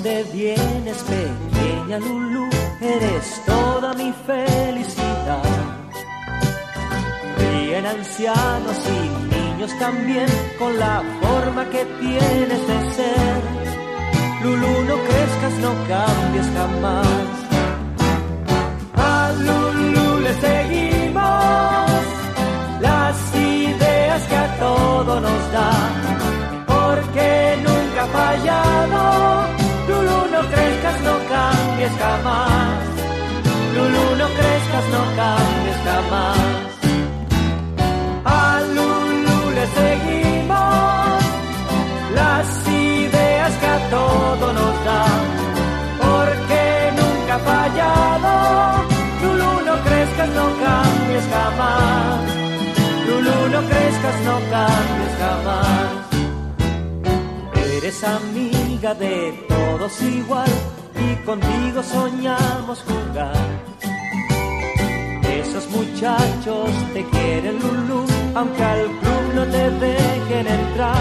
dónde vienes, pequeña Lulú? Eres toda mi felicidad. Ríen ancianos y niños también con la forma que tienes de ser. Lulú, no crezcas, no cambies jamás. A Lulú le seguimos las ideas que a todo nos da, porque nunca ha fallado. Lulú, no crezcas, no cambies jamás. Lulú, no crezcas, no cambies jamás. A Lulú le seguimos las ideas que a todo nos da, porque nunca ha fallado. Lulú, no crezcas, no cambies jamás. Lulú, no crezcas, no cambies jamás. Eres amiga de todos igual y contigo soñamos jugar. Esos muchachos te quieren, Lulú, aunque al club no te dejen entrar.